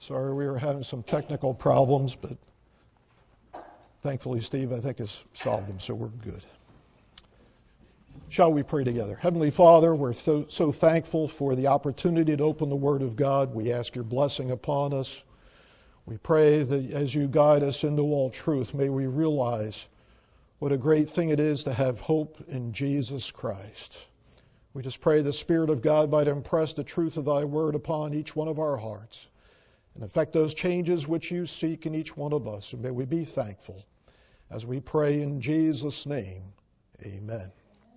Sorry, we were having some technical problems, but thankfully Steve, I think, has solved them, so we're good. Shall we pray together? Heavenly Father, we're so thankful for the opportunity to open the Word of God. We ask your blessing upon us. We pray that as you guide us into all truth, may we realize what a great thing it is to have hope in Jesus Christ. We just pray the Spirit of God might impress the truth of thy word upon each one of our hearts and effect those changes which you seek in each one of us. And may we be thankful as we pray in Jesus' name. Amen.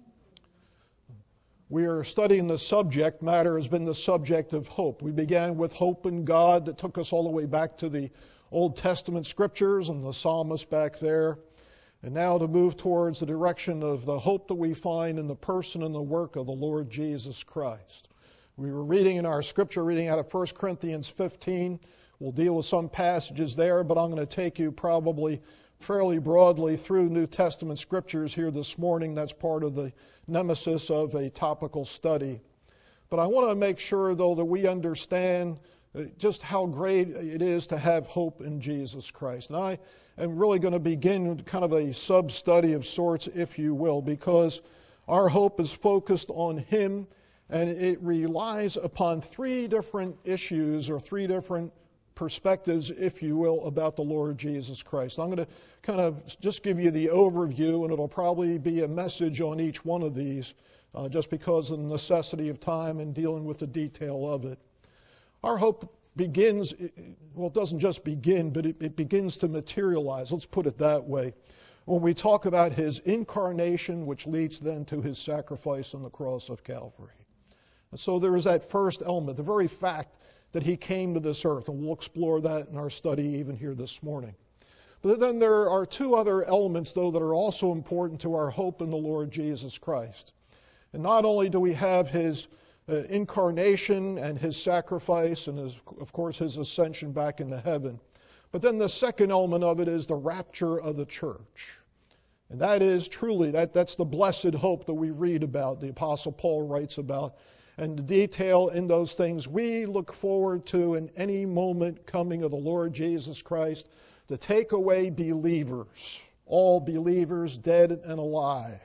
We are studying the subject matter has been the subject of hope. We began with hope in God that took us all the way back to the Old Testament scriptures and the psalmist back there. And now to move towards the direction of the hope that we find in the person and the work of the Lord Jesus Christ. We were reading in our scripture, reading out of 1 Corinthians 15. We'll deal with some passages there, but I'm going to take you probably fairly broadly through New Testament scriptures here this morning. That's part of the nemesis of a topical study. But I want to make sure, though, that we understand just how great it is to have hope in Jesus Christ. And I am really going to begin kind of a sub-study of sorts, if you will, because our hope is focused on Him, and it relies upon three different issues or three different perspectives, if you will, about the Lord Jesus Christ. I'm going to kind of just give you the overview, and it'll probably be a message on each one of these, just because of the necessity of time and dealing with the detail of it. Our hope begins, well, it doesn't just begin, but it begins to materialize. Let's put it that way. When we talk about His incarnation, which leads then to His sacrifice on the cross of Calvary. And so there is that first element, the very fact that He came to this earth, and we'll explore that in our study even here this morning. But then there are two other elements, though, that are also important to our hope in the Lord Jesus Christ. And not only do we have His incarnation and His sacrifice and, of course, His ascension back into heaven. But then the second element of it is the rapture of the church. And that is truly, that's the blessed hope that we read about, the Apostle Paul writes about. And the detail in those things we look forward to in any moment coming of the Lord Jesus Christ to take away believers, all believers dead and alive,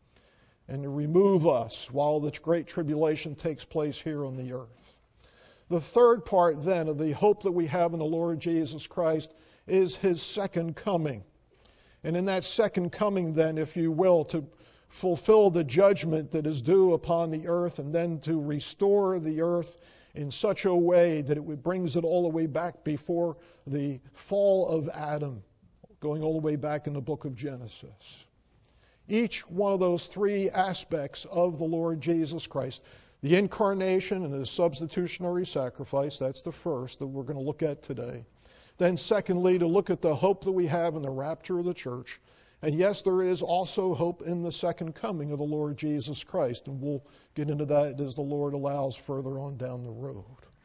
and to remove us while the great tribulation takes place here on the earth. The third part then of the hope that we have in the Lord Jesus Christ is His second coming. And in that second coming then, if you will, to fulfill the judgment that is due upon the earth and then to restore the earth in such a way that it brings it all the way back before the fall of Adam, going all the way back in the book of Genesis. Each one of those three aspects of the Lord Jesus Christ, the incarnation and His substitutionary sacrifice, that's the first that we're going to look at today. Then secondly, to look at the hope that we have in the rapture of the church. And yes, there is also hope in the second coming of the Lord Jesus Christ. And we'll get into that as the Lord allows further on down the road.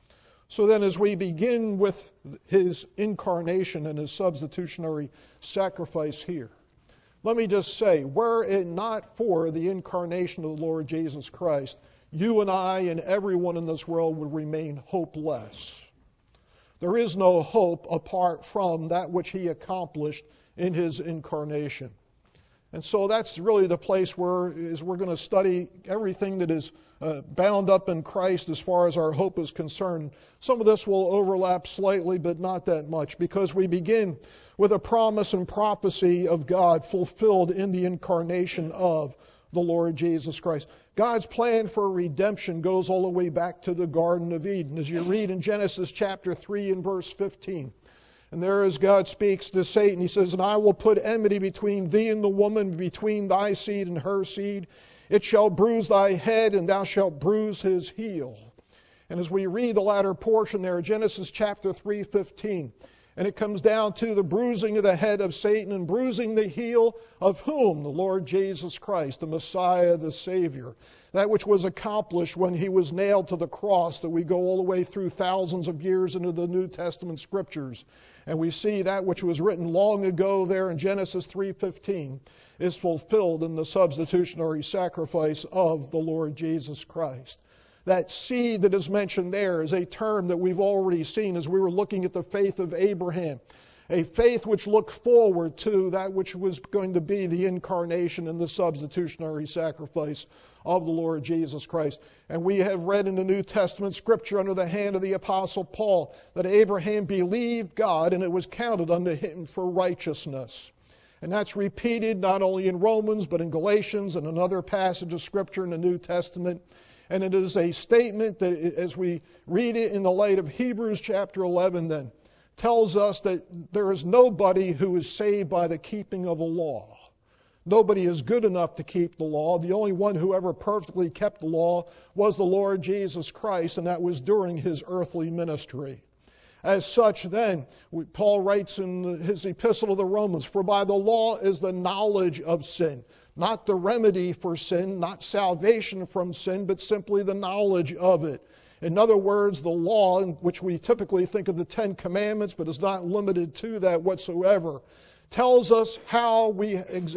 So then as we begin with His incarnation and His substitutionary sacrifice here, let me just say, were it not for the incarnation of the Lord Jesus Christ, you and I and everyone in this world would remain hopeless. There is no hope apart from that which He accomplished in His incarnation. And so that's really the place where we're going to study everything that is bound up in Christ as far as our hope is concerned. Some of this will overlap slightly, but not that much, because we begin with a promise and prophecy of God fulfilled in the incarnation of the Lord Jesus Christ. God's plan for redemption goes all the way back to the Garden of Eden. As you read in Genesis chapter 3 and verse 15, and there as God speaks to Satan, He says, "And I will put enmity between thee and the woman, between thy seed and her seed. It shall bruise thy head, and thou shalt bruise his heel." And as we read the latter portion there, Genesis chapter 3:15, and it comes down to the bruising of the head of Satan and bruising the heel of whom? The Lord Jesus Christ, the Messiah, the Savior. That which was accomplished when He was nailed to the cross, that we go all the way through thousands of years into the New Testament scriptures. And we see that which was written long ago there in Genesis 3:15 is fulfilled in the substitutionary sacrifice of the Lord Jesus Christ. That seed that is mentioned there is a term that we've already seen as we were looking at the faith of Abraham. A faith which looked forward to that which was going to be the incarnation and the substitutionary sacrifice of the Lord Jesus Christ. And we have read in the New Testament scripture under the hand of the Apostle Paul that Abraham believed God and it was counted unto him for righteousness. And that's repeated not only in Romans but in Galatians and another passage of scripture in the New Testament. And it is a statement that, as we read it in the light of Hebrews chapter 11 then, tells us that there is nobody who is saved by the keeping of the law. Nobody is good enough to keep the law. The only one who ever perfectly kept the law was the Lord Jesus Christ, and that was during his earthly ministry. As such, then, Paul writes in his epistle to the Romans, "For by the law is the knowledge of sin." Not the remedy for sin, not salvation from sin, but simply the knowledge of it. In other words, the law, in which we typically think of the Ten Commandments, but is not limited to that whatsoever, tells us how we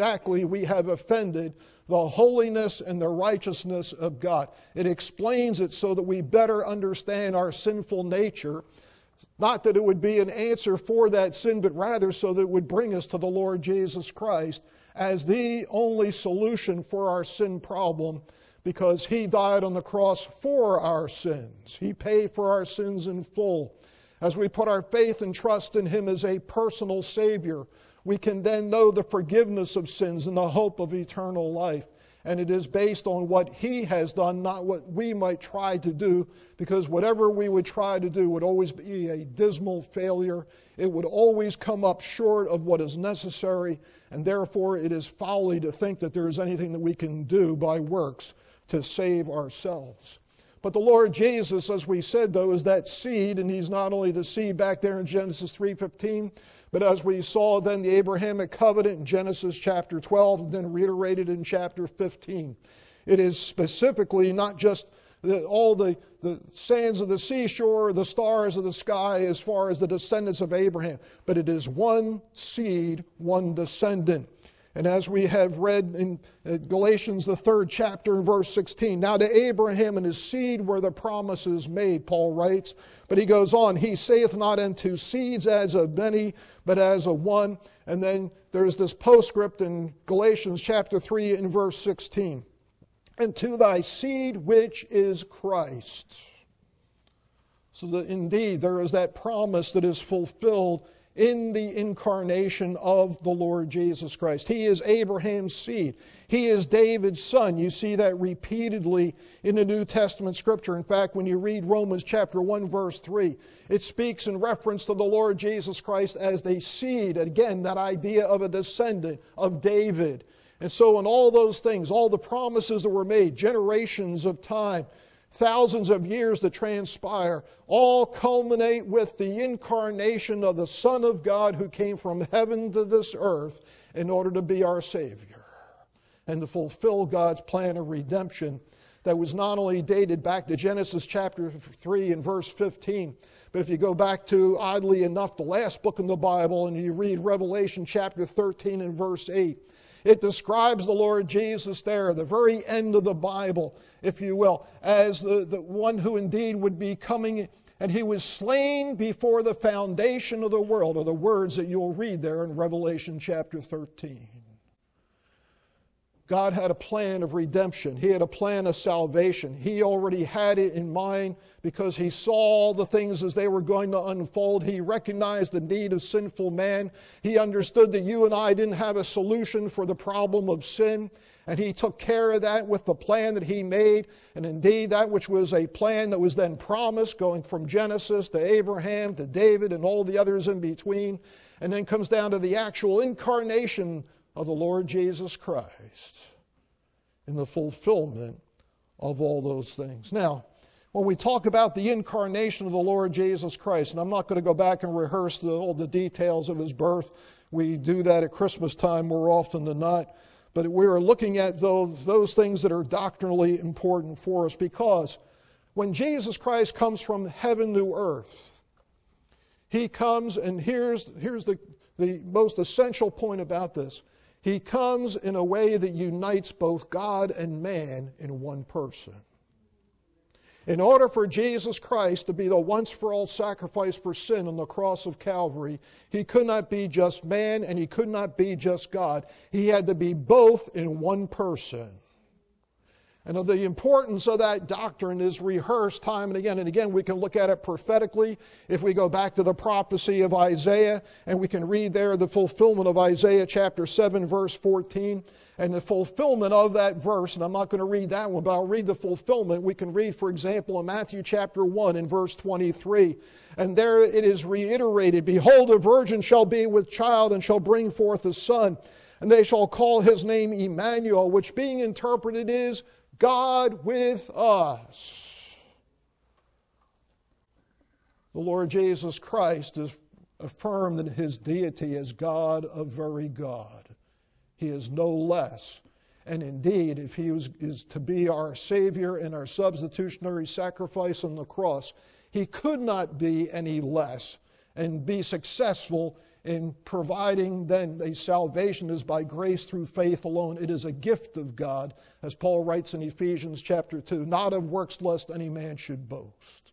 have offended the holiness and the righteousness of God. It explains it so that we better understand our sinful nature. Not that it would be an answer for that sin, but rather so that it would bring us to the Lord Jesus Christ as the only solution for our sin problem, because he died on the cross for our sins. He paid for our sins in full. As we put our faith and trust in him as a personal Savior, we can then know the forgiveness of sins and the hope of eternal life. And it is based on what he has done, not what we might try to do, because whatever we would try to do would always be a dismal failure. It would always come up short of what is necessary, and therefore it is folly to think that there is anything that we can do by works to save ourselves. But the Lord Jesus, as we said, though, is that seed, and he's not only the seed back there in Genesis 3:15, but as we saw then the Abrahamic covenant in Genesis chapter 12, and then reiterated in chapter 15. It is specifically not just all the sands of the seashore, the stars of the sky as far as the descendants of Abraham, but it is one seed, one descendant. And as we have read in Galatians, the 3rd chapter, and verse 16, "Now to Abraham and his seed were the promises made," Paul writes. But he goes on, "He saith not unto seeds as of many, but as of one." And then there's this postscript in Galatians chapter 3 and verse 16. "And to thy seed which is Christ." So that indeed there is that promise that is fulfilled in the incarnation of the Lord Jesus Christ. He is Abraham's seed. He is David's son. You see that repeatedly in the New Testament scripture. In fact, when you read Romans chapter 1, verse 3, it speaks in reference to the Lord Jesus Christ as the seed. Again, that idea of a descendant of David. And so in all those things, all the promises that were made, generations of time, thousands of years that transpire, all culminate with the incarnation of the Son of God who came from heaven to this earth in order to be our Savior and to fulfill God's plan of redemption that was not only dated back to Genesis chapter 3 and verse 15, but if you go back to, oddly enough, the last book in the Bible and you read Revelation chapter 13 and verse 8, it describes the Lord Jesus there, the very end of the Bible, if you will, as the one who indeed would be coming, and he was slain before the foundation of the world, are the words that you'll read there in Revelation chapter 13. God had a plan of redemption. He had a plan of salvation. He already had it in mind because he saw all the things as they were going to unfold. He recognized the need of sinful man. He understood that you and I didn't have a solution for the problem of sin. And he took care of that with the plan that he made. And indeed, that which was a plan that was then promised, going from Genesis to Abraham to David and all the others in between. And then comes down to the actual incarnation of the Lord Jesus Christ in the fulfillment of all those things. Now, when we talk about the incarnation of the Lord Jesus Christ, and I'm not going to go back and rehearse all the details of his birth. We do that at Christmas time more often than not. But we are looking at those things that are doctrinally important for us, because when Jesus Christ comes from heaven to earth, he comes, and here's the most essential point about this. He comes in a way that unites both God and man in one person. In order for Jesus Christ to be the once-for-all sacrifice for sin on the cross of Calvary, he could not be just man and he could not be just God. He had to be both in one person. And the importance of that doctrine is rehearsed time and again. And again, we can look at it prophetically if we go back to the prophecy of Isaiah, and we can read there the fulfillment of Isaiah chapter 7, verse 14. And the fulfillment of that verse, and I'm not going to read that one, but I'll read the fulfillment. We can read, for example, in Matthew chapter 1 in verse 23. And there it is reiterated, "Behold, a virgin shall be with child and shall bring forth a son, and they shall call his name Emmanuel," which being interpreted is God with us. The Lord Jesus Christ is affirmed in his deity as God of very God. He is no less. And indeed, if he is to be our Savior and our substitutionary sacrifice on the cross, he could not be any less and be successful in providing then a salvation is by grace through faith alone. It is a gift of God, as Paul writes in Ephesians chapter 2, not of works lest any man should boast.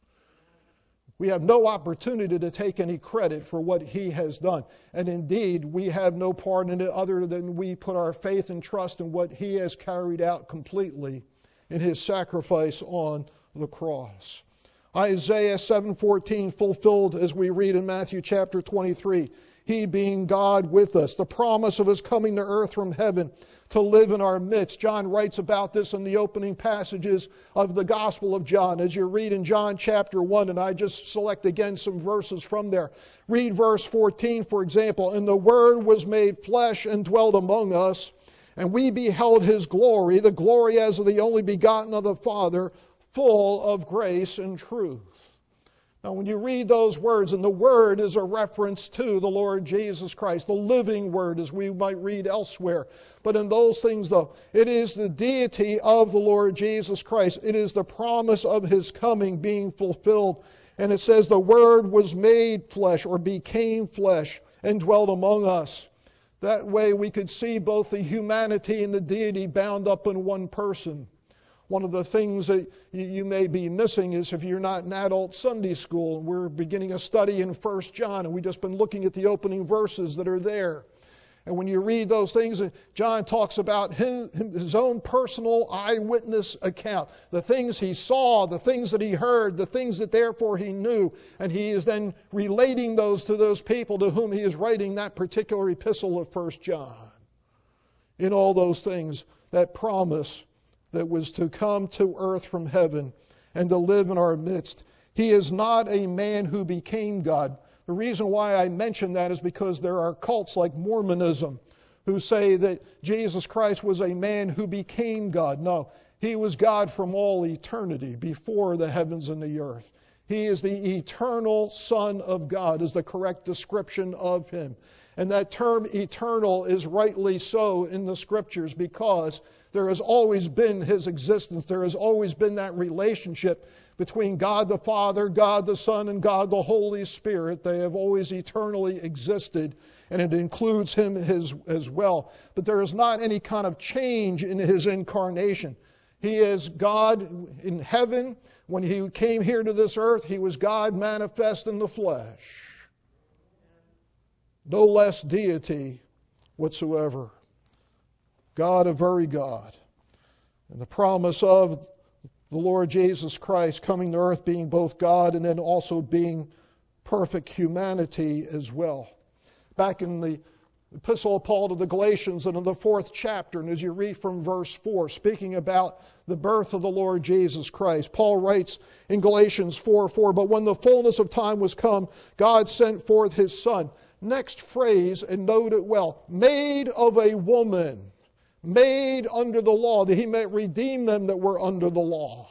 We have no opportunity to take any credit for what he has done. And indeed, we have no part in it other than we put our faith and trust in what he has carried out completely in his sacrifice on the cross. Isaiah 7:14 fulfilled as we read in Matthew chapter 23. He being God with us, the promise of his coming to earth from heaven to live in our midst. John writes about this in the opening passages of the Gospel of John. As you read in John chapter 1, and I just select again some verses from there. Read verse 14, for example. "And the Word was made flesh and dwelt among us, and we beheld his glory, the glory as of the only begotten of the Father, full of grace and truth." Now, when you read those words, and the Word is a reference to the Lord Jesus Christ, the living Word, as we might read elsewhere. But in those things, though, it is the deity of the Lord Jesus Christ. It is the promise of his coming being fulfilled. And it says the Word was made flesh, or became flesh, and dwelt among us. That way we could see both the humanity and the deity bound up in one person. One of the things that you may be missing is if you're not in adult Sunday school, and we're beginning a study in 1 John, and we've just been looking at the opening verses that are there. And when you read those things, John talks about his own personal eyewitness account, the things he saw, the things that he heard, the things that therefore he knew, and he is then relating those to those people to whom he is writing that particular epistle of 1 John. In all those things, that promise that was to come to earth from heaven and to live in our midst. He is not a man who became God. The reason why I mention that is because there are cults like Mormonism who say that Jesus Christ was a man who became God. No, he was God from all eternity, before the heavens and the earth. He is the eternal Son of God, is the correct description of him. And that term eternal is rightly so in the Scriptures because there has always been his existence. There has always been that relationship between God the Father, God the Son, and God the Holy Spirit. They have always eternally existed, and it includes him as well. But there is not any kind of change in his incarnation. He is God in heaven. When he came here to this earth, he was God manifest in the flesh. No less deity whatsoever. God of very God. And the promise of the Lord Jesus Christ coming to earth being both God and then also being perfect humanity as well. Back in the Epistle of Paul to the Galatians and in the 4th chapter, and as you read from verse 4, speaking about the birth of the Lord Jesus Christ, Paul writes in Galatians 4:4, "But when the fullness of time was come, God sent forth his Son." Next phrase, and note it well, "made of a woman, made under the law, that he might redeem them that were under the law."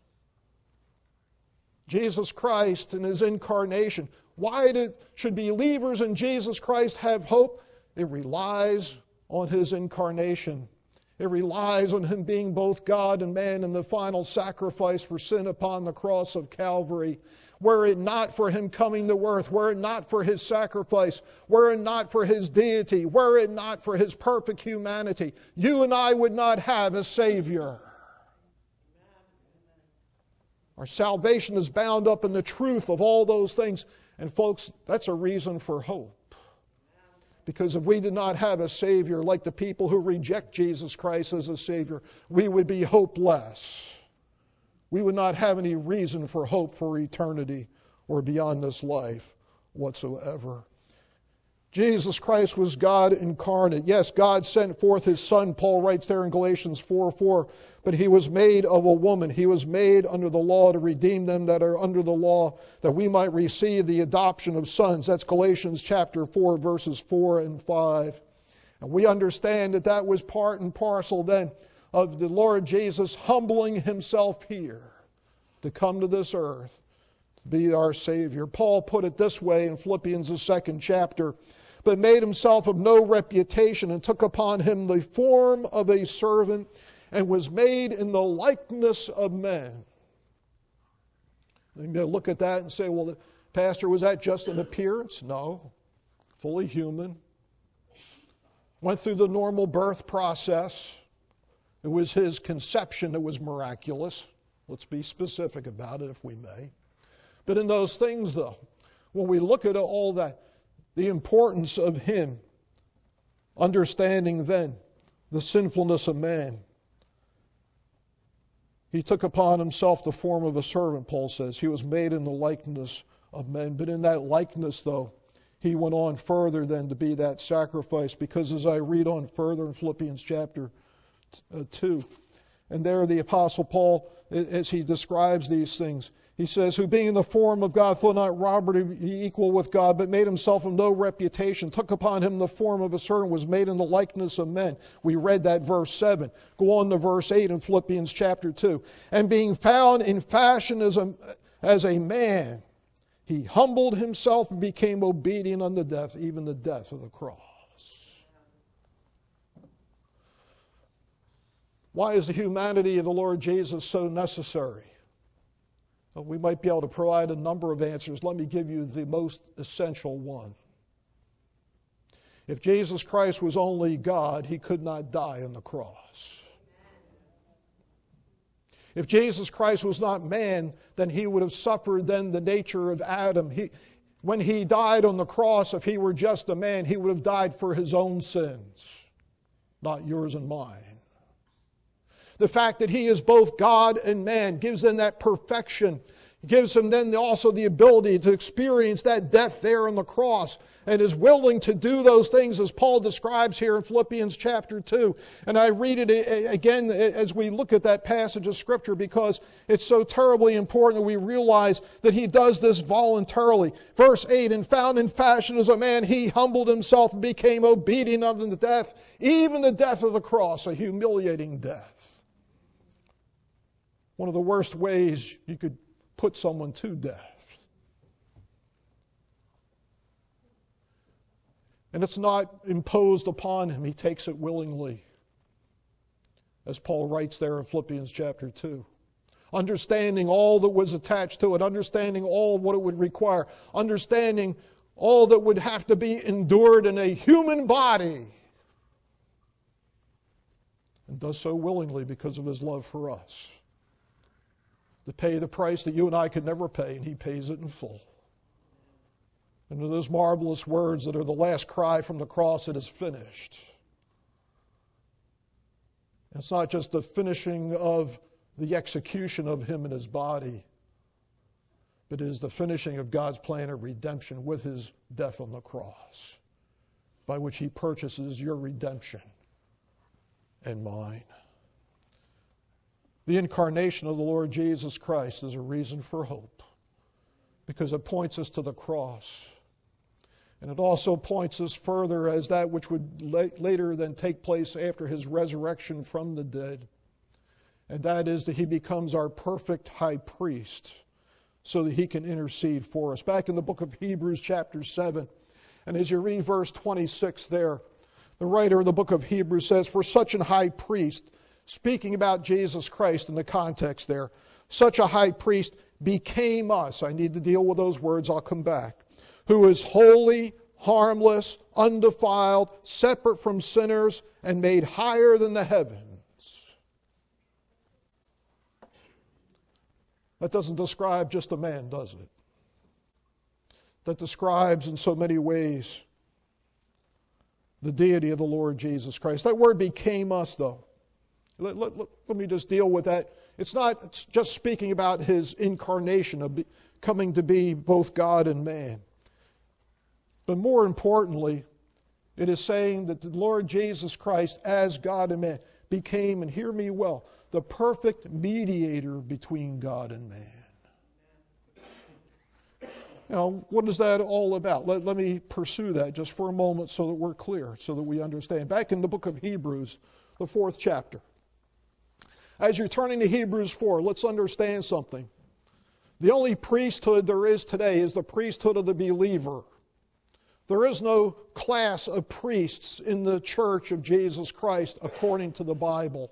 Jesus Christ in his incarnation. Why should believers in Jesus Christ have hope? It relies on his incarnation. It relies on him being both God and man in the final sacrifice for sin upon the cross of Calvary. Were it not for him coming to earth, were it not for his sacrifice, were it not for his deity, were it not for his perfect humanity, you and I would not have a Savior. Our salvation is bound up in the truth of all those things. And folks, that's a reason for hope. Because if we did not have a Savior, like the people who reject Jesus Christ as a Savior, we would be hopeless. We would not have any reason for hope for eternity or beyond this life whatsoever. Jesus Christ was God incarnate. Yes, God sent forth His Son, Paul writes there in Galatians 4:4, but He was made of a woman. He was made under the law to redeem them that are under the law, that we might receive the adoption of sons. That's Galatians chapter 4, verses 4 and 5. And we understand that that was part and parcel then of the Lord Jesus humbling Himself here to come to this earth, to be our Savior. Paul put it this way in Philippians, the 2nd chapter, but made Himself of no reputation and took upon Him the form of a servant and was made in the likeness of men. You may look at that and say, well, Pastor, was that just an appearance? No. Fully human. Went through the normal birth process. It was His conception that was miraculous. Let's be specific about it if we may. But in those things, though, when we look at all that, the importance of Him, understanding then the sinfulness of man, He took upon Himself the form of a servant, Paul says. He was made in the likeness of men. But in that likeness, though, He went on further than to be that sacrifice. Because as I read on further in Philippians chapter 2, and there the Apostle Paul, as he describes these things, he says, who being in the form of God thought not robbery to be equal with God, but made Himself of no reputation, took upon Him the form of a servant, was made in the likeness of men. We read that verse 7. Go on to verse 8 in Philippians chapter 2. And being found in fashion as a man, He humbled Himself and became obedient unto death, even the death of the cross. Why is the humanity of the Lord Jesus so necessary? Well, we might be able to provide a number of answers. Let me give you the most essential one. If Jesus Christ was only God, He could not die on the cross. If Jesus Christ was not man, then He would have suffered then the nature of Adam. When He died on the cross, if He were just a man, He would have died for His own sins, not yours and mine. The fact that He is both God and man gives them that perfection. It gives Him then also the ability to experience that death there on the cross, and is willing to do those things as Paul describes here in Philippians chapter 2. And I read it again as we look at that passage of Scripture because it's so terribly important that we realize that He does this voluntarily. Verse 8, and found in fashion as a man, He humbled Himself and became obedient unto death, even the death of the cross, a humiliating death. One of the worst ways you could put someone to death. And it's not imposed upon Him. He takes it willingly. As Paul writes there in Philippians chapter 2. Understanding all that was attached to it. Understanding all what it would require. Understanding all that would have to be endured in a human body. And does so willingly because of His love for us. To pay the price that you and I could never pay, and He pays it in full. And in those marvelous words that are the last cry from the cross, it is finished. And it's not just the finishing of the execution of Him and His body, but it is the finishing of God's plan of redemption with His death on the cross, by which He purchases your redemption and mine. The incarnation of the Lord Jesus Christ is a reason for hope because it points us to the cross. And it also points us further as that which would later then take place after His resurrection from the dead. And that is that He becomes our perfect high priest so that He can intercede for us. Back in the book of Hebrews chapter 7, and as you read verse 26 there, the writer of the book of Hebrews says, for such an high priest, speaking about Jesus Christ in the context there, such a high priest became us. I need to deal with those words, I'll come back. Who is holy, harmless, undefiled, separate from sinners, and made higher than the heavens. That doesn't describe just a man, does it? That describes in so many ways the deity of the Lord Jesus Christ. That word became us, though. Let me just deal with that. It's not just speaking about his incarnation of coming to be both God and man. But more importantly, it is saying that the Lord Jesus Christ, as God and man, became, and hear me well, the perfect mediator between God and man. Now, what is that all about? Let me pursue that just for a moment so that we're clear, so that we understand. Back in the book of Hebrews, the 4th chapter. As you're turning to Hebrews 4, let's understand something. The only priesthood there is today is the priesthood of the believer. There is no class of priests in the church of Jesus Christ according to the Bible.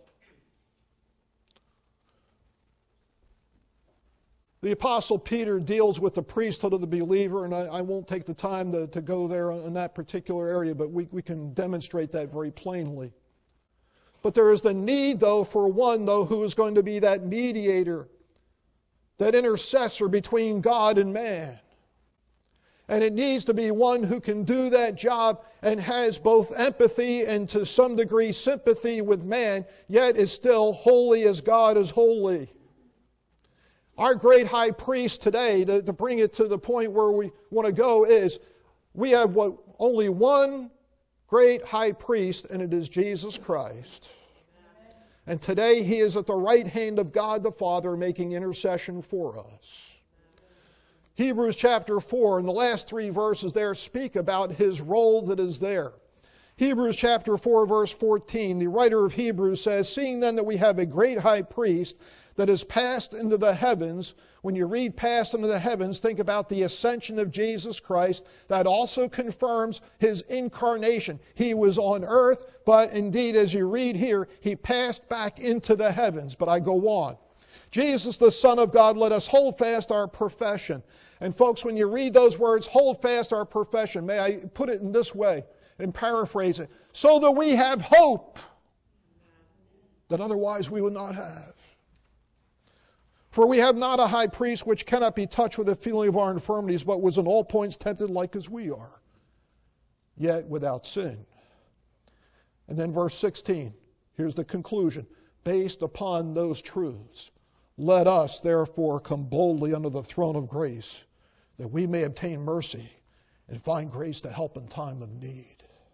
The Apostle Peter deals with the priesthood of the believer, and I won't take the time to go there in that particular area, but we can demonstrate that very plainly. But there is the need, though, for one, though, who is going to be that mediator, that intercessor between God and man. And it needs to be one who can do that job and has both empathy and to some degree sympathy with man, yet is still holy as God is holy. Our great high priest today, to bring it to the point where we want to go, is we have only one great high priest, and it is Jesus Christ. And today he is at the right hand of God the Father making intercession for us. Hebrews chapter 4, and the last 3 verses there speak about his role that is there. Hebrews chapter 4, verse 14, the writer of Hebrews says, "Seeing then that we have a great high priest that is passed into the heavens," when you read passed into the heavens, think about the ascension of Jesus Christ. That also confirms his incarnation. He was on earth, but indeed, as you read here, he passed back into the heavens. But I go on. Jesus, the Son of God, let us hold fast our profession. And folks, when you read those words, hold fast our profession, may I put it in this way and paraphrase it, so that we have hope that otherwise we would not have. For we have not a high priest which cannot be touched with the feeling of our infirmities, but was in all points tempted like as we are, yet without sin. And then verse 16, here's the conclusion. Based upon those truths, let us therefore come boldly under the throne of grace, that we may obtain mercy and find grace to help in time of need.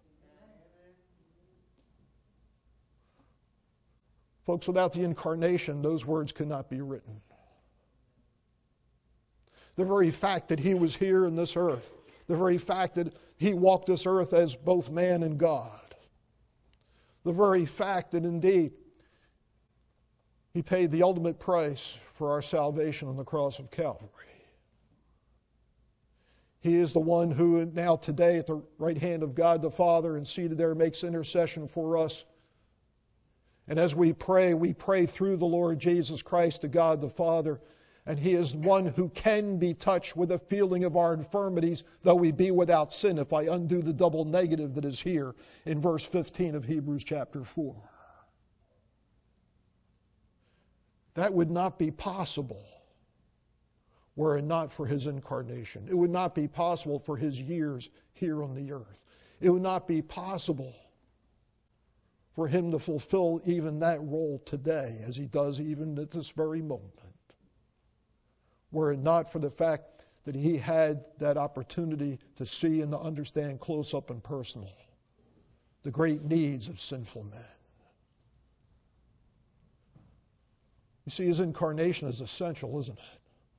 Folks, without the incarnation, those words could not be written. The very fact that he was here in this earth, the very fact that he walked this earth as both man and God, the very fact that indeed he paid the ultimate price for our salvation on the cross of Calvary. He is the one who now today at the right hand of God the Father and seated there makes intercession for us. And as we pray through the Lord Jesus Christ to God the Father. And he is one who can be touched with a feeling of our infirmities, though we be without sin, if I undo the double negative that is here in verse 15 of Hebrews chapter 4. That would not be possible were it not for his incarnation. It would not be possible for his years here on the earth. It would not be possible for him to fulfill even that role today, as he does even at this very moment, were it not for the fact that he had that opportunity to see and to understand close up and personal the great needs of sinful men. You see, his incarnation is essential, isn't it?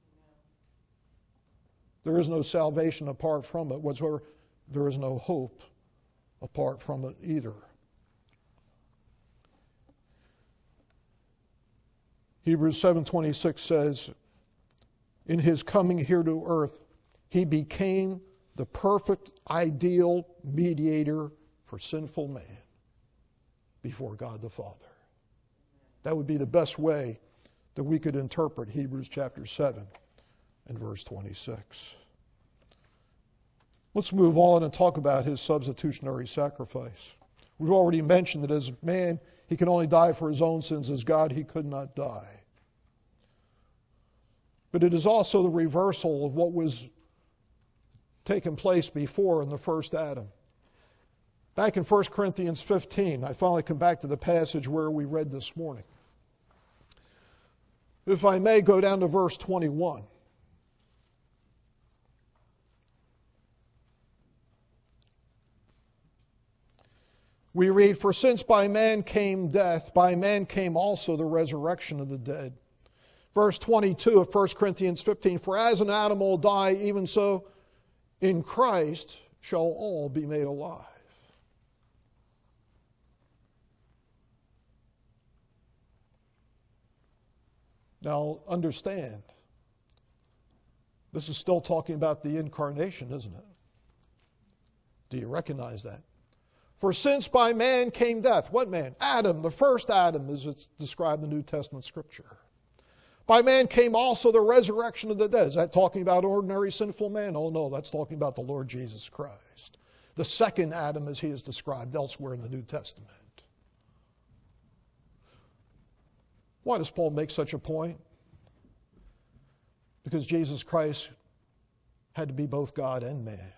There is no salvation apart from it whatsoever. There is no hope apart from it either. Hebrews 7:26 says, in his coming here to earth, he became the perfect, ideal mediator for sinful man before God the Father. That would be the best way that we could interpret Hebrews chapter 7 and verse 26. Let's move on and talk about his substitutionary sacrifice. We've already mentioned that as man, he can only die for his own sins. As God, he could not die. But it is also the reversal of what was taking place before in the first Adam. Back in 1 Corinthians 15, I finally come back to the passage where we read this morning. If I may go down to verse 21. We read, "For since by man came death, by man came also the resurrection of the dead." Verse 22 of 1 Corinthians 15, "For as an Adam will die, even so in Christ shall all be made alive." Now understand, this is still talking about the incarnation, isn't it? Do you recognize that? For since by man came death, what man? Adam, the first Adam, as it's described in the New Testament Scripture. By man came also the resurrection of the dead. Is that talking about ordinary sinful man? Oh no, that's talking about the Lord Jesus Christ. The second Adam as he is described elsewhere in the New Testament. Why does Paul make such a point? Because Jesus Christ had to be both God and man,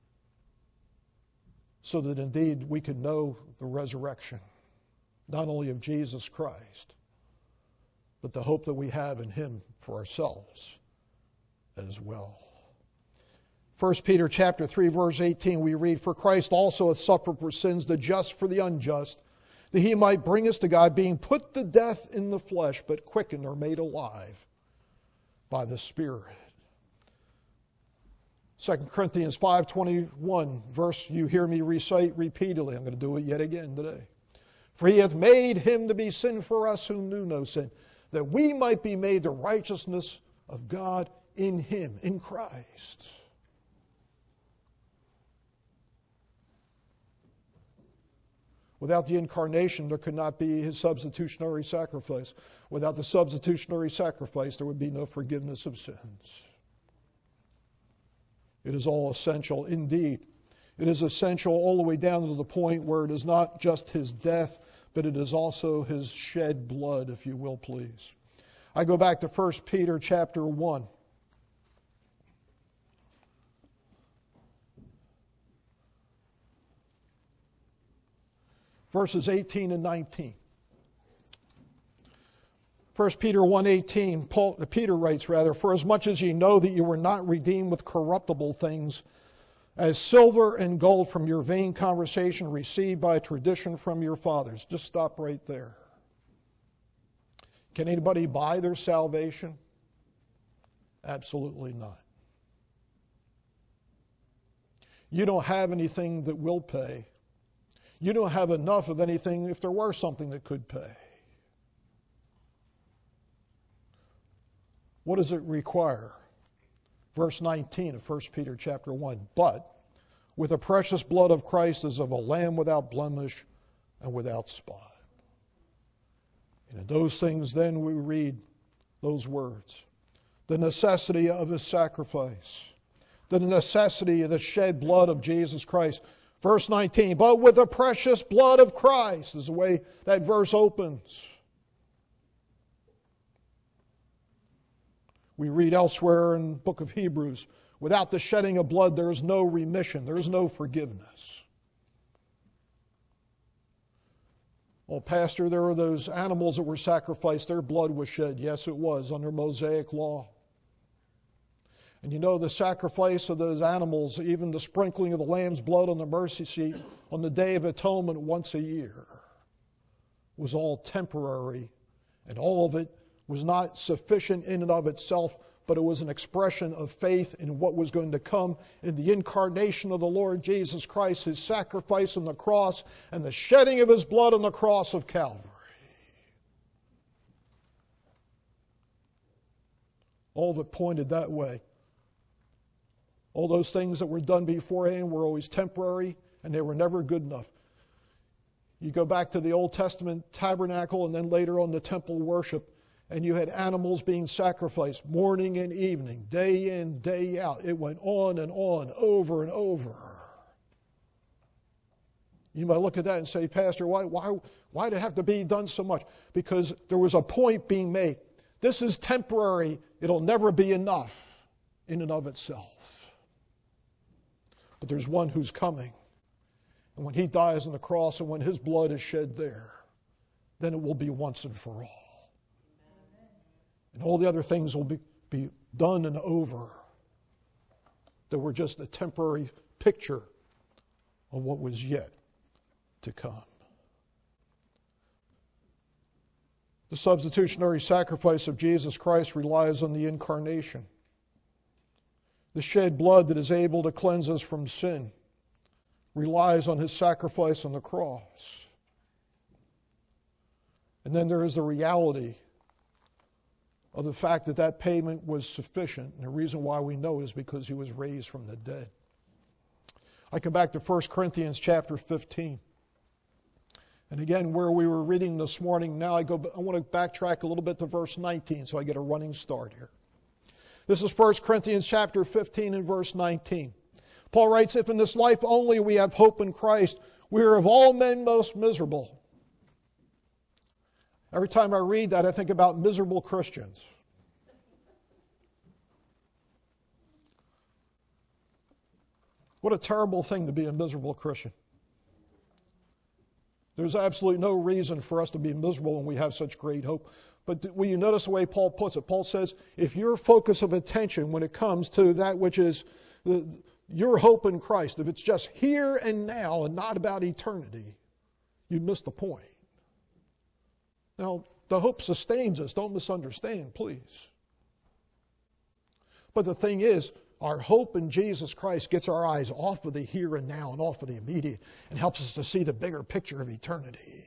so that indeed we could know the resurrection, not only of Jesus Christ, but the hope that we have in him for ourselves as well. 1 Peter chapter 3, verse 18, we read, "For Christ also hath suffered for sins, the just for the unjust, that he might bring us to God, being put to death in the flesh, but quickened or made alive by the Spirit." 2 Corinthians 5:21, verse you hear me recite repeatedly. I'm going to do it yet again today. "For he hath made him to be sin for us who knew no sin, that we might be made the righteousness of God in him," in Christ. Without the incarnation, there could not be his substitutionary sacrifice. Without the substitutionary sacrifice, there would be no forgiveness of sins. It is all essential indeed. It is essential all the way down to the point where it is not just his death, but it is also his shed blood, if you will, please. I go back to 1 Peter chapter 1. Verses 18 and 19. 1 Peter 1:18, Peter writes, "For as much as ye know that you were not redeemed with corruptible things, as silver and gold from your vain conversation received by tradition from your fathers." Just stop right there. Can anybody buy their salvation? Absolutely not. You don't have anything that will pay. You don't have enough of anything if there were something that could pay. What does it require? Verse 19 of 1 Peter chapter 1. "But with the precious blood of Christ as of a lamb without blemish and without spot." And in those things then we read those words. The necessity of his sacrifice. The necessity of the shed blood of Jesus Christ. Verse 19, "But with the precious blood of Christ," is the way that verse opens. We read elsewhere in the book of Hebrews, "Without the shedding of blood, there is no remission, there is no forgiveness." Well, Pastor, there were those animals that were sacrificed, their blood was shed. Yes, it was, under Mosaic law. And you know, the sacrifice of those animals, even the sprinkling of the lamb's blood on the mercy seat on the Day of Atonement once a year, was all temporary, and all of it was not sufficient in and of itself, but it was an expression of faith in what was going to come in the incarnation of the Lord Jesus Christ, his sacrifice on the cross, and the shedding of his blood on the cross of Calvary. All of it pointed that way. All those things that were done beforehand were always temporary, and they were never good enough. You go back to the Old Testament tabernacle and then later on the temple worship, and you had animals being sacrificed morning and evening, day in, day out. It went on and on, over and over. You might look at that and say, "Pastor, why did it have to be done so much?" Because there was a point being made This is temporary. It'll never be enough in and of itself. But there's one who's coming. And when he dies on the cross and when his blood is shed there, then it will be once and for all. And all the other things will be done and over. That were just a temporary picture of what was yet to come. The substitutionary sacrifice of Jesus Christ relies on the incarnation. The shed blood that is able to cleanse us from sin relies on his sacrifice on the cross. And then there is the reality of the fact that that payment was sufficient. And the reason why we know is because he was raised from the dead. I come back to 1 Corinthians chapter 15. And again, where we were reading this morning, now I want to backtrack a little bit to verse 19 so I get a running start here. This is 1 Corinthians chapter 15 and verse 19. Paul writes, if in this life only we have hope in Christ, we are of all men most miserable. Every time I read that, I think about miserable Christians. What a terrible thing to be a miserable Christian. There's absolutely no reason for us to be miserable when we have such great hope. But will you notice the way Paul puts it? Paul says, if your focus of attention when it comes to that which is your hope in Christ, if it's just here and now and not about eternity, you miss the point. Now, the hope sustains us. Don't misunderstand, please. But the thing is, our hope in Jesus Christ gets our eyes off of the here and now and off of the immediate and helps us to see the bigger picture of eternity.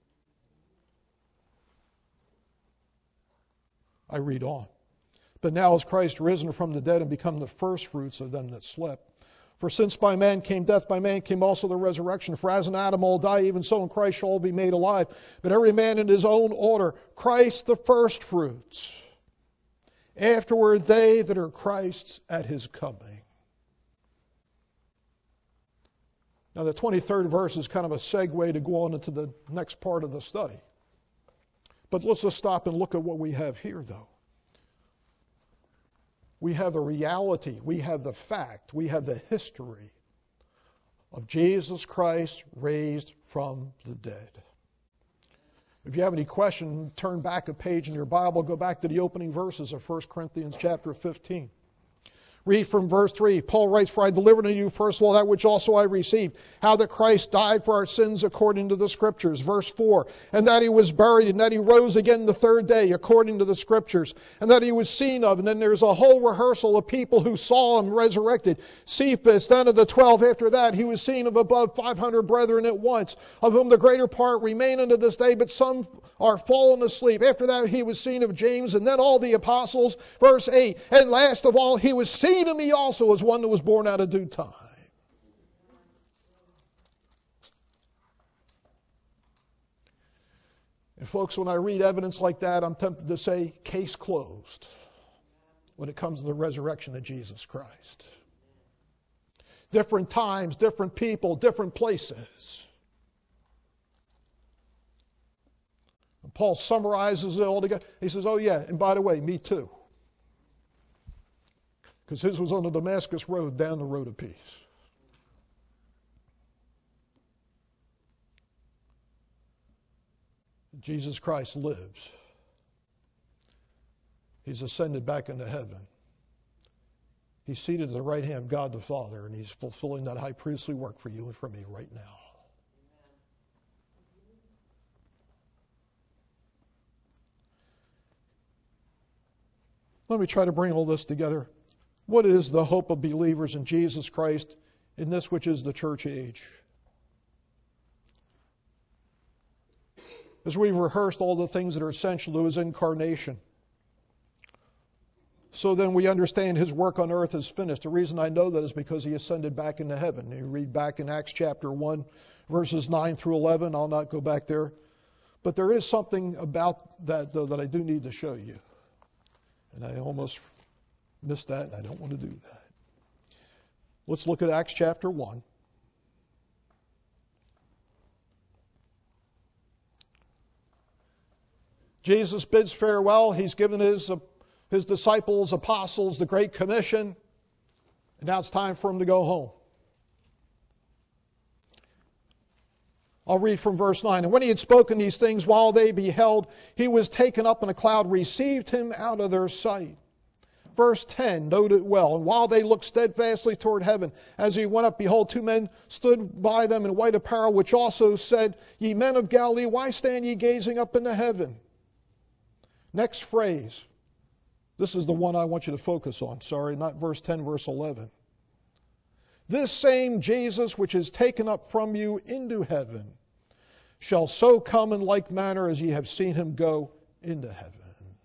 I read on. But now is Christ risen from the dead and become the firstfruits of them that slept. For since by man came death, by man came also the resurrection. For as in Adam all die, even so in Christ shall all be made alive. But every man in his own order. Christ the firstfruits. Afterward they that are Christ's at his coming. Now the 23rd verse is kind of a segue to go on into the next part of the study. But let's just stop and look at what we have here, though. We have the reality, we have the fact, we have the history of Jesus Christ raised from the dead. If you have any question, turn back a page in your Bible, go back to the opening verses of 1 Corinthians chapter 15. Read from verse 3. Paul writes, for I delivered unto you first of all that which also I received, how that Christ died for our sins according to the Scriptures. Verse 4. And that he was buried, and that he rose again the third day according to the Scriptures, and that he was seen of. And then there's a whole rehearsal of people who saw him resurrected. Cephas, then of the 12 after that, he was seen of above 500 brethren at once, of whom the greater part remain unto this day, but some are fallen asleep. After that he was seen of James, and then all the apostles. Verse 8. And last of all he was seen of me also as one that was born out of due time. And folks, when I read evidence like that, I'm tempted to say, case closed when it comes to the resurrection of Jesus Christ. Different times, different people, different places. And Paul summarizes it all together. He says, oh yeah, and by the way, me too. Because his was on the Damascus Road, down the road of peace. Jesus Christ lives. He's ascended back into heaven. He's seated at the right hand of God the Father, and he's fulfilling that high priestly work for you and for me right now. Let me try to bring all this together. What is the hope of believers in Jesus Christ in this which is the church age? As we've rehearsed all the things that are essential to his incarnation, so then we understand his work on earth is finished. The reason I know that is because he ascended back into heaven. You read back in Acts chapter 1, verses 9 through 11. I'll not go back there. But there is something about that, though, that I do need to show you. And I almost missed that, and I don't want to do that. Let's look at Acts chapter 1. Jesus bids farewell. He's given his disciples, apostles, the Great Commission. And now it's time for him to go home. I'll read from verse 9. And when he had spoken these things, while they beheld, he was taken up, and a cloud received him out of their sight. Verse 10, note it well. And while they looked steadfastly toward heaven, as he went up, behold, two men stood by them in white apparel, which also said, Ye men of Galilee, why stand ye gazing up into heaven? Next phrase. This is the one I want you to focus on. Sorry, not verse 10, verse 11. This same Jesus which is taken up from you into heaven shall so come in like manner as ye have seen him go into heaven.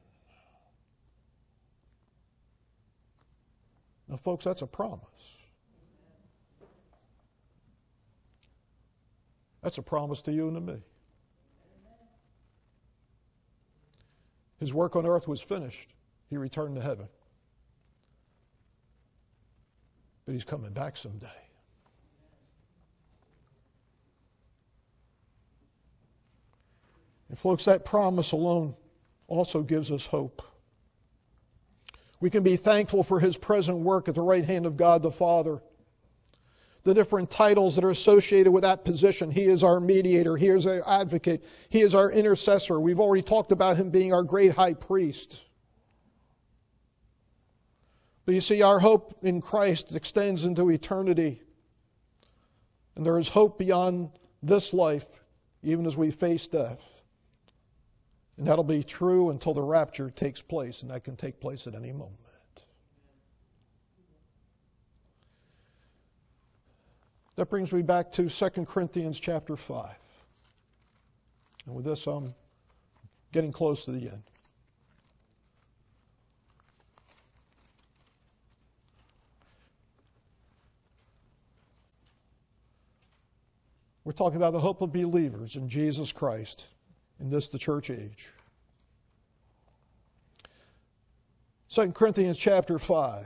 Now, folks, that's a promise. That's a promise to you and to me. His work on earth was finished. He returned to heaven. But he's coming back someday. And folks, that promise alone also gives us hope. We can be thankful for his present work at the right hand of God the Father. The different titles that are associated with that position. He is our mediator. He is our advocate. He is our intercessor. We've already talked about him being our great high priest. But you see, our hope in Christ extends into eternity. And there is hope beyond this life, even as we face death. And that'll be true until the rapture takes place, and that can take place at any moment. That brings me back to 2 Corinthians chapter 5. And with this, I'm getting close to the end. We're talking about the hope of believers in Jesus Christ, in this, the church age. 2 Corinthians chapter 5.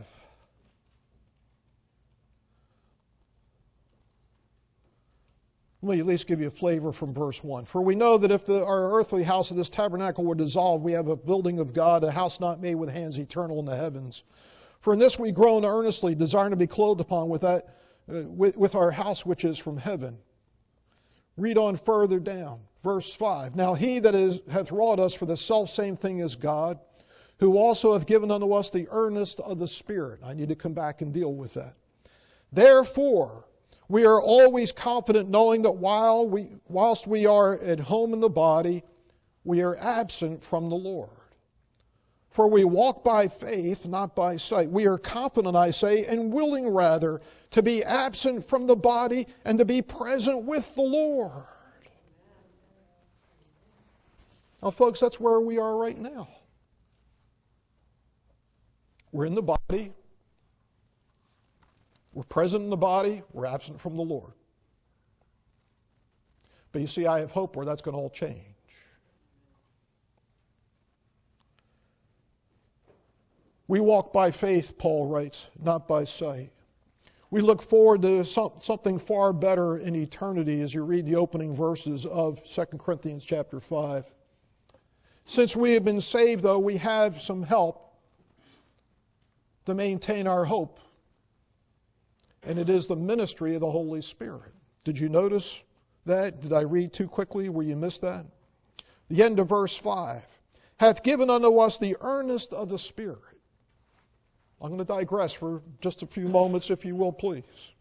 Let me at least give you a flavor from verse 1. For we know that if our earthly house of this tabernacle were dissolved, we have a building of God, a house not made with hands, eternal in the heavens. For in this we groan earnestly, desiring to be clothed upon with our house which is from heaven. Read on further down, verse 5. Now he that hath wrought us for the selfsame thing is God, who also hath given unto us the earnest of the Spirit. I need to come back and deal with that. Therefore, we are always confident, knowing that whilst we are at home in the body, we are absent from the Lord. For we walk by faith, not by sight. We are confident, I say, and willing rather to be absent from the body and to be present with the Lord. Now, folks, that's where we are right now. We're in the body. We're present in the body. We're absent from the Lord. But you see, I have hope where that's going to all change. We walk by faith, Paul writes, not by sight. We look forward to something far better in eternity as you read the opening verses of 2 Corinthians chapter 5. Since we have been saved, though, we have some help to maintain our hope. And it is the ministry of the Holy Spirit. Did you notice that? Did I read too quickly? Where you missed that? The end of verse 5. Hath given unto us the earnest of the Spirit. I'm going to digress for just a few moments, if you will, please.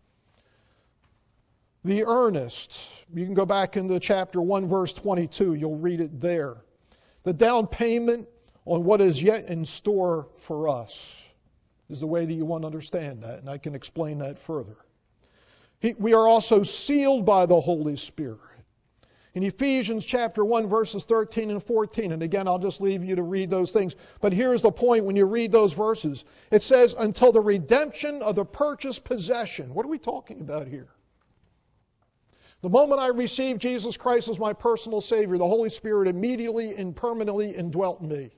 The earnest. You can go back into chapter 1, verse 22. You'll read it there. The down payment on what is yet in store for us is the way that you want to understand that, and I can explain that further. We are also sealed by the Holy Spirit. In Ephesians chapter 1, verses 13 and 14, and again, I'll just leave you to read those things. But here's the point when you read those verses. It says, until the redemption of the purchased possession. What are we talking about here? The moment I received Jesus Christ as my personal Savior, the Holy Spirit immediately and permanently indwelt me.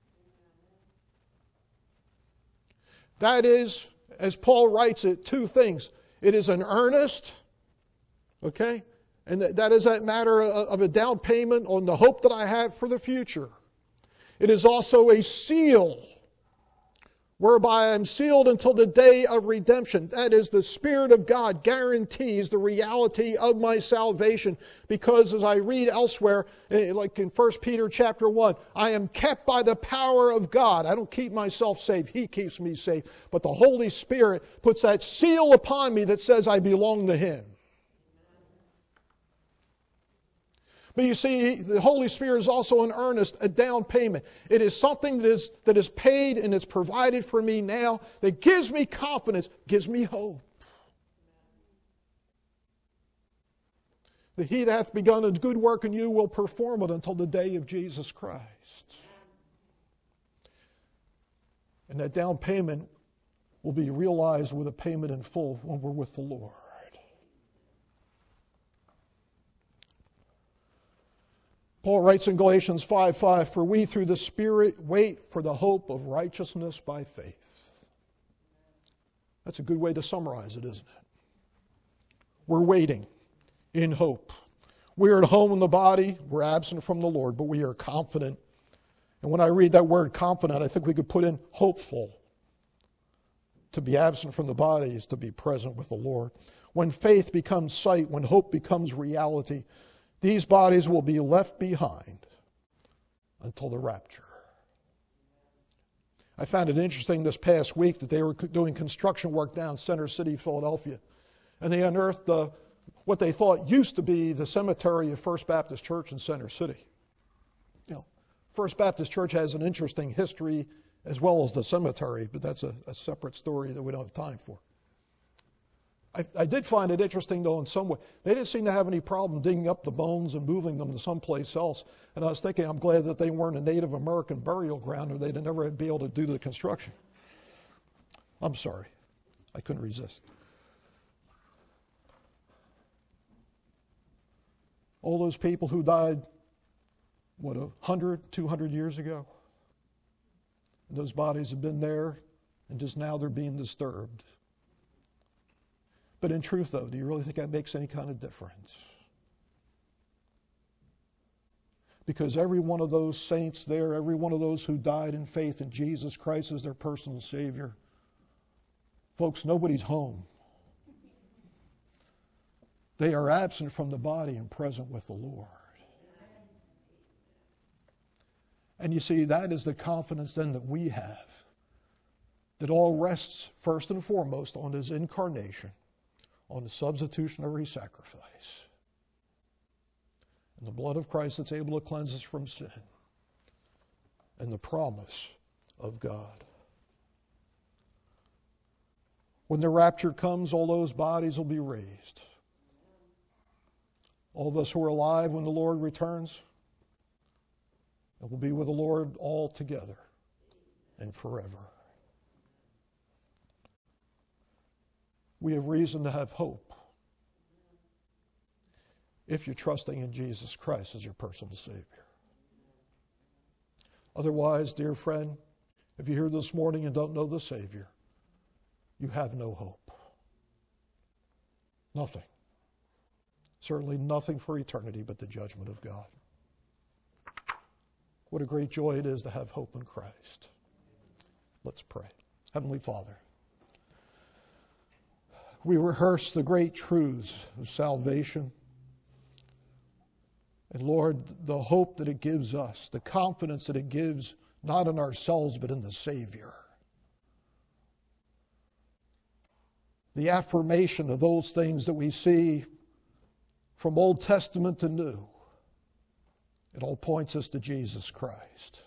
That is, as Paul writes it, two things. It is an earnest, okay? And that is that matter of a down payment on the hope that I have for the future. It is also a seal, whereby I am sealed until the day of redemption. That is, the Spirit of God guarantees the reality of my salvation, because as I read elsewhere, like in 1 Peter chapter 1, I am kept by the power of God. I don't keep myself safe. He keeps me safe. But the Holy Spirit puts that seal upon me that says I belong to Him. But you see, the Holy Spirit is also an earnest, a down payment. It is something that is paid and it's provided for me now that gives me confidence, gives me hope. That He that hath begun a good work in you will perform it until the day of Jesus Christ. And that down payment will be realized with a payment in full when we're with the Lord. Paul writes in Galatians 5:5, "For we through the Spirit wait for the hope of righteousness by faith." That's a good way to summarize it, isn't it? We're waiting in hope. We're at home in the body, we're absent from the Lord, but we are confident. And when I read that word confident, I think we could put in hopeful. To be absent from the body is to be present with the Lord. When faith becomes sight, when hope becomes reality, these bodies will be left behind until the rapture. I found it interesting this past week that they were doing construction work down Center City, Philadelphia. And they unearthed what they thought used to be the cemetery of First Baptist Church in Center City. You know, First Baptist Church has an interesting history as well as the cemetery, but that's a separate story that we don't have time for. I did find it interesting, though, in some way. They didn't seem to have any problem digging up the bones and moving them to someplace else. And I was thinking, I'm glad that they weren't a Native American burial ground or they'd never be able to do the construction. I'm sorry. I couldn't resist. All those people who died, 100, 200 years ago? And those bodies have been there, and just now they're being disturbed. But in truth, though, do you really think that makes any kind of difference? Because every one of those saints there, every one of those who died in faith in Jesus Christ as their personal Savior, folks, nobody's home. They are absent from the body and present with the Lord. And you see, that is the confidence then that we have, that all rests first and foremost on His incarnation, on the substitutionary sacrifice, and the blood of Christ that's able to cleanse us from sin, and the promise of God. When the rapture comes, all those bodies will be raised. All of us who are alive when the Lord returns, and will be with the Lord all together and forever. We have reason to have hope if you're trusting in Jesus Christ as your personal Savior. Otherwise, dear friend, if you're here this morning and don't know the Savior, you have no hope. Nothing. Certainly nothing for eternity but the judgment of God. What a great joy it is to have hope in Christ. Let's pray. Heavenly Father, we rehearse the great truths of salvation. And Lord, the hope that it gives us, the confidence that it gives, not in ourselves, but in the Savior. The affirmation of those things that we see from Old Testament to New. It all points us to Jesus Christ.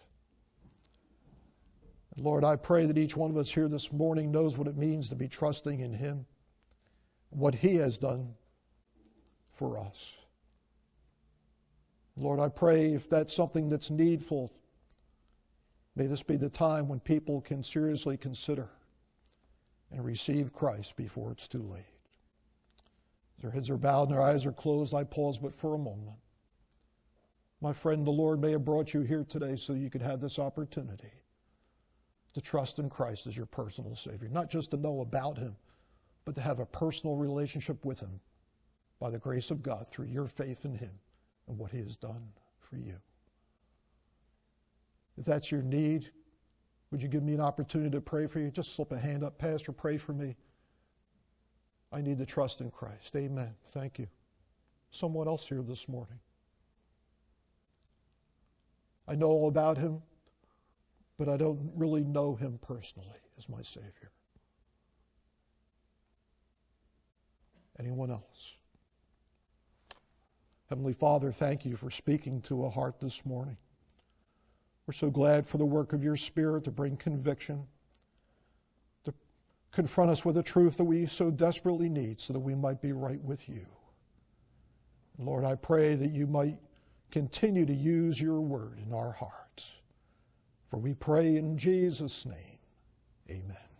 And Lord, I pray that each one of us here this morning knows what it means to be trusting in Him, what He has done for us. Lord, I pray if that's something that's needful, may this be the time when people can seriously consider and receive Christ before it's too late. As their heads are bowed and their eyes are closed, I pause but for a moment. My friend, the Lord may have brought you here today so you could have this opportunity to trust in Christ as your personal Savior. Not just to know about Him, but to have a personal relationship with Him by the grace of God through your faith in Him and what He has done for you. If that's your need, would you give me an opportunity to pray for you? Just slip a hand up. Pastor, pray for me. I need to trust in Christ. Amen. Thank you. Someone else here this morning. I know all about him, but I don't really know him personally as my Savior. Anyone else? Heavenly Father, thank you for speaking to a heart this morning. We're so glad for the work of your Spirit to bring conviction, to confront us with the truth that we so desperately need so that we might be right with you. Lord, I pray that you might continue to use your word in our hearts. For we pray in Jesus' name, amen.